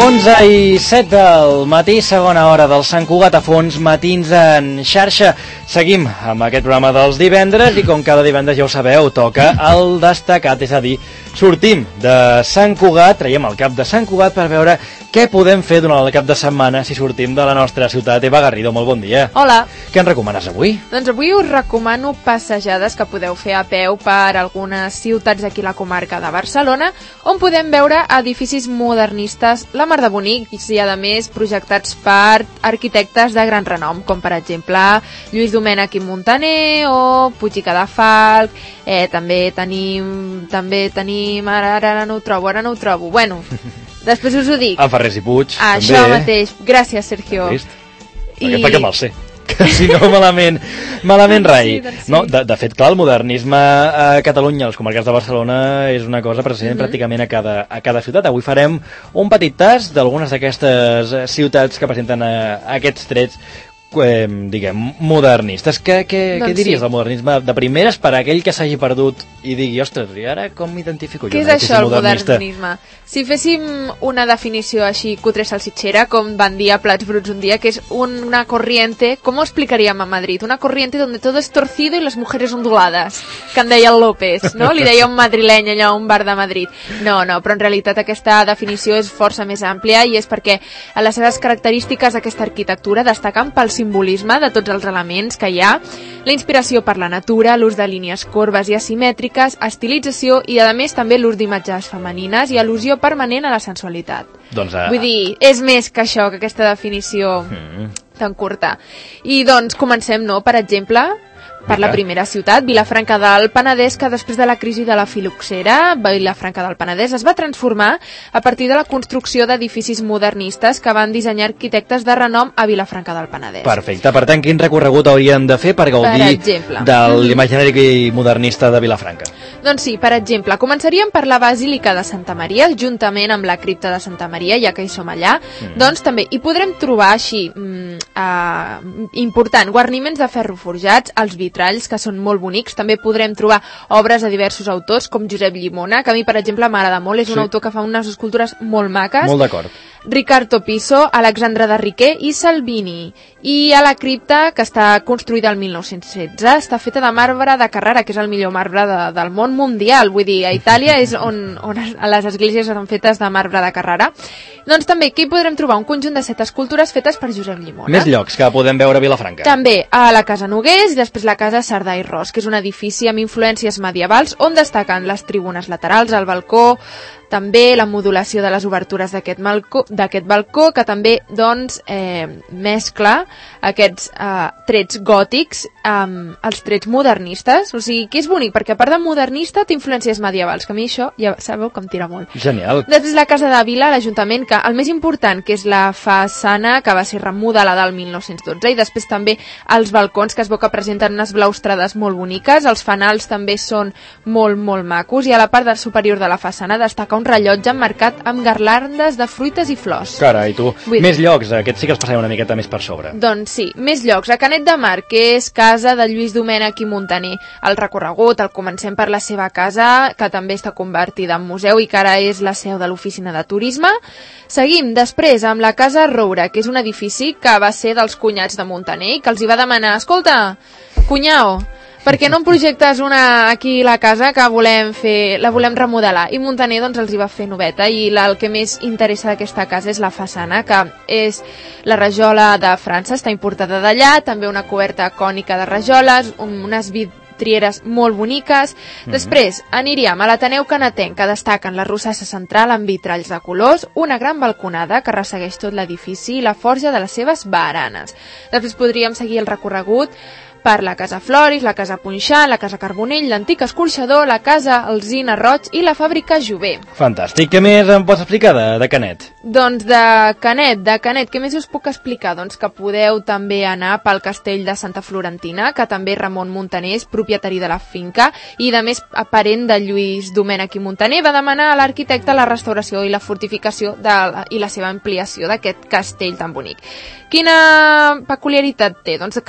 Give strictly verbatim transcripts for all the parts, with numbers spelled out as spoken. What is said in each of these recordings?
onze i set del matí, segona hora del Sant Cugat a Fons, matins en xarxa. Seguim amb aquest programa dels divendres i com cada divendres ja ho sabeu, toca el destacat, és a dir, sortim de Sant Cugat, traiem el cap de Sant Cugat per veure què podem fer durant el cap de setmana si sortim de la nostra ciutat. Eva Garrido, molt bon dia. Hola. Què ens recomanes avui? Doncs avui us recomano passejades que podeu fer a peu per algunes ciutats d'aquí la comarca de Barcelona, on podem veure edificis modernistes, la mar de bonics i, a més, projectats per arquitectes de gran renom, com per exemple Lluís Domènech i Muntaner o Puig i Cadafalch. Eh, també tenim... també tenim... Ara, ara no ho trobo, ara no ho trobo. Bueno, després us ho dic. En Ferrés i Puig, ah, també. Això mateix. Gràcies, Sergio. I... Perquè, perquè me'l sé. Que si no, malament, malament rai. Sí, doncs sí. No, de, de fet, clar, el modernisme a Catalunya, a les comarques de Barcelona, és una cosa present mm-hmm. pràcticament a cada, a cada ciutat. Avui farem un petit tast d'algunes d'aquestes ciutats que presenten a, a aquests trets, eh, diguem, modernistes. Què, què, doncs què diries sí. del modernisme de primeres per a aquell que s'hagi perdut i digui, ostres, i ara com m'identifico jo? Què és això, el modernisme? Si féssim una definició així cutre salsitxera, com van dir a Plats Bruts un dia, que és una corriente, com ho explicaríem a Madrid? Una corriente donde todo es torcido y las mujeres onduladas, que en deia el López, no? Li deia un madrileny allà a un bar de Madrid. No, no, però en realitat aquesta definició és força més àmplia i és perquè a les seves característiques d'aquesta arquitectura destaquen pel simbolisme de tots els elements que hi ha, la inspiració per la natura, l'ús de línies corbes i asimètriques, estilització i, a més, també l'ús d'imatges femenines i al·lusió permanent a la sensualitat. Doncs, uh... Vull dir, és més que això, que aquesta definició mm. tan curta. I doncs comencem, no?, per exemple, per la primera ciutat, Vilafranca del Penedès, que després de la crisi de la filoxera, Vilafranca del Penedès es va transformar a partir de la construcció d'edificis modernistes que van dissenyar arquitectes de renom a Vilafranca del Penedès. Perfecte. Per tant, quin recorregut hauríem de fer per gaudir per de l'imaginari modernista de Vilafranca? Doncs sí, per exemple, començaríem per la Basílica de Santa Maria, juntament amb la cripta de Santa Maria, ja que hi som allà. Mm. Doncs també hi podrem trobar així, mm, uh, important, guarniments de ferro forjats, els vitralls, que són molt bonics. També podrem trobar obres de diversos autors, com Josep Llimona, que a mi, per exemple, m'agrada molt. És un sí. autor que fa unes escultures molt maques. Molt d'acord. Ricardo Piso, Alexandre de Riquer i Salvini. I a la cripta, que està construïda el mil nou-cents setze, està feta de marbre de Carrara, que és el millor marbre de, del món mundial. Vull dir, a Itàlia és on, on les esglésies estan fetes de marbre de Carrara. Doncs també aquí podrem trobar un conjunt de set escultures fetes per Josep Llimona. Més llocs que podem veure a Vilafranca. També a la Casa Nogués i després la Casa Cerdà i Ros, que és un edifici amb influències medievals on destaquen les tribunes laterals, el balcó, també la modulació de les obertures d'aquest balcó, d'aquest balcó, que també doncs, eh, mescla aquests eh, trets gòtics amb els trets modernistes. O sigui, que és bonic, perquè a part de modernista té influències medievals, que a mi això ja sabeu que em tira molt. Genial. Després la Casa de Vila, l'Ajuntament, que el més important, que és la façana, que va ser remodelada el mil nou-cents dotze, i després també els balcons, que es veu que presenten unes blaustrades molt boniques, els fanals també són molt, molt macos, i a la part del superior de la façana destaca un rellotge emmarcat amb garlandes de fruites i flors. Carai, tu. Vull més dir... llocs, aquests sí que els passarem una miqueta més per sobre. Doncs sí, més llocs. A Canet de Mar, que és casa de Lluís Domènech i Muntaner. El recorregut, el comencem per la seva casa, que també està convertida en museu i que ara és la seu de l'oficina de turisme. Seguim després amb la Casa Roura, que és un edifici que va ser dels cunyats de Muntaner i que els hi va demanar, escolta, cunyao, per què no em projectes una aquí a la casa que volem fer, la volem remodelar? I Muntaner doncs els hi va fer noveta i la, el que més interessa d'aquesta casa és la façana, que és la rajola de França, està importada d'allà, també una coberta cònica de rajoles, unes vidrieres molt boniques. Mm-hmm. Després aniríem a l'Ateneu Canatenc, que destaquen la rosassa central amb vitralls de colors, una gran balconada que ressegueix tot l'edifici i la forja de les seves baranes. Després podríem seguir el recorregut per la Casa Floris, la Casa Punxant, la Casa Carbonell, l'Antic Escorxador, la Casa Alzina Roig i la Fàbrica Jover. Fantàstic. Què més em pots explicar de, de Canet? Doncs de Canet, de Canet, què més us puc explicar? Doncs que podeu també anar pel castell de Santa Florentina, que també Ramon Muntaner és propietari de la finca i, de més, parent de Lluís Domènech i Muntaner, va demanar a l'arquitecte la restauració i la fortificació de la, i la seva ampliació d'aquest castell tan bonic. Quina peculiaritat té? Doncs que aquest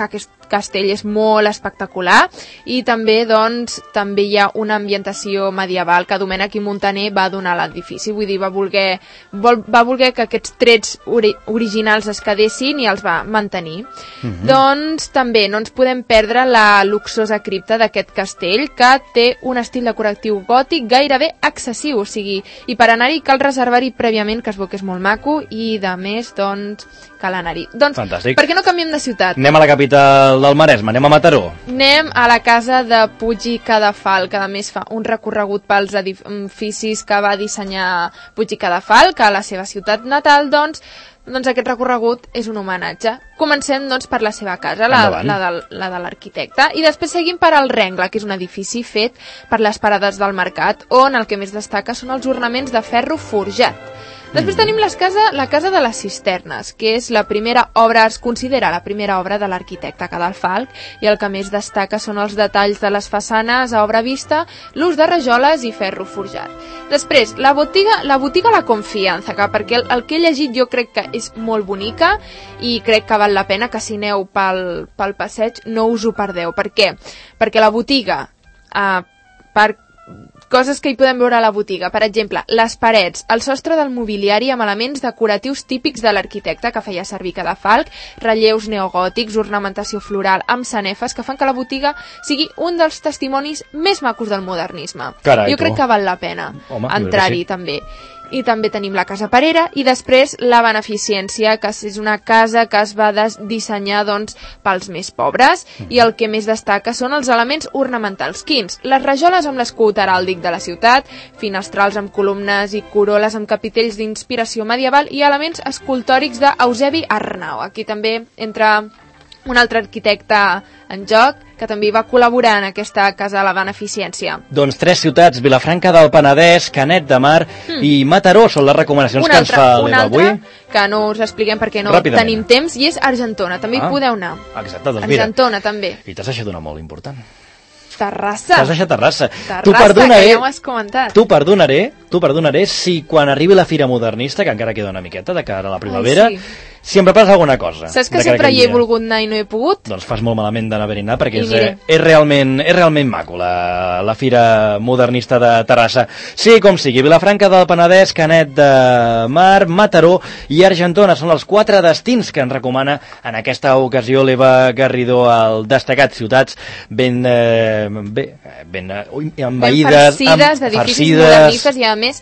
castell és molt espectacular i també, doncs, també hi ha una ambientació medieval que Domènech i Montaner va donar a l'edifici, vull dir, va voler, vol, va voler que aquests trets ori originals es quedessin i els va mantenir. Mm-hmm. Doncs també no ens podem perdre la luxosa cripta d'aquest castell, que té un estil decoratiu gòtic gairebé excessiu, o sigui, i per anar-hi cal reservar-hi prèviament, que es veu que és molt maco, i de més, doncs, cal anar-hi. Doncs, fantàstic. Per què no canviem de ciutat? Anem a la capital del Maresme, anem a Mataró. Anem a la casa de Puig i Cadafal, que a més fa un recorregut pels edificis que va dissenyar Puig i Cadafal, que a la seva ciutat natal, doncs, doncs aquest recorregut és un homenatge. Comencem, doncs, per la seva casa, la, la, de, la de l'arquitecte, i després seguim per al Rengle, que és un edifici fet per les parades del mercat, on el que més destaca són els ornaments de ferro forjat. Després tenim les casa, la Casa de les Cisternes, que és la primera obra, es considera la primera obra de l'arquitecte Cadafalch, i el que més destaca són els detalls de les façanes a obra vista, l'ús de rajoles i ferro forjat. Després, la botiga la, botiga la Confianza, que perquè el, el que he llegit jo crec que és molt bonica i crec que val la pena que si aneu pel, pel passeig no us ho perdeu. Per què? Perquè la botiga, eh, per coses que hi podem veure a la botiga, per exemple, les parets, el sostre del mobiliari amb elements decoratius típics de l'arquitecte que feia servir Cadafalch, relleus neogòtics, ornamentació floral amb sanefes que fan que la botiga sigui un dels testimonis més macos del modernisme. Carai, jo crec que val la pena entrar-hi sí. també. I també tenim la Casa Parera i després la Beneficència, que és una casa que es va dissenyar doncs, pels més pobres, i el que més destaca són els elements ornamentals. Quins? Les rajoles amb l'escut heràldic de la ciutat, finestrals amb columnes i coroles amb capitells d'inspiració medieval i elements escultòrics d'Eusebi Arnau. Aquí també entra un altre arquitecte en joc, que també va col·laborar en aquesta Casa de la Beneficència. Doncs tres ciutats, Vilafranca del Penedès, Canet de Mar mm. i Mataró són les recomanacions una que altra, ens fa l'Eva avui. Una altra, que no us expliquem perquè no tenim temps, i és Argentona, també ah. hi podeu anar. Exacte, doncs mira. Argentona, també. I t'has deixat una molt important. Terrassa. T'has deixat Terrassa. Terrassa, que ja m'ho has comentat. Tu perdonaré, tu perdonaré si quan arribi la Fira Modernista, que encara queda una miqueta de cara a la primavera, Ai, sí. si em prepares alguna cosa. Saps que sempre hi he volgut anar i no he pogut? Doncs fas molt malament d'anar-hi anar, perquè és, és, realment, és realment maco la, la Fira Modernista de Terrassa. Sí, com sigui, Vilafranca del Penedès, Canet de Mar, Mataró i Argentona són els quatre destins que ens recomana en aquesta ocasió l'Eva Garrido al destacat ciutats ben... Eh, bé, ben envaïdes, ben farcides, d'edificis modernistes i a més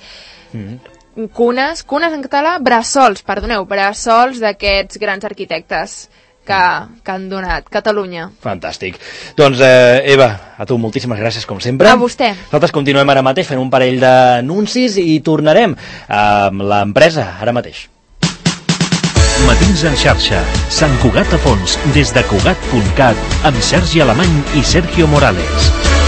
mm. cunes, cunes en català, bressols, perdoneu, bressols d'aquests grans arquitectes que, que han donat Catalunya. Fantàstic. Doncs, eh, Eva, a tu moltíssimes gràcies, com sempre. A vostè. Nosaltres continuem ara mateix fent un parell d'anuncis i tornarem amb l'empresa, ara mateix. Matins en xarxa, Sant Cugat a fons, des de Cugat punt cat, amb Sergi Alemany i Sergio Morales.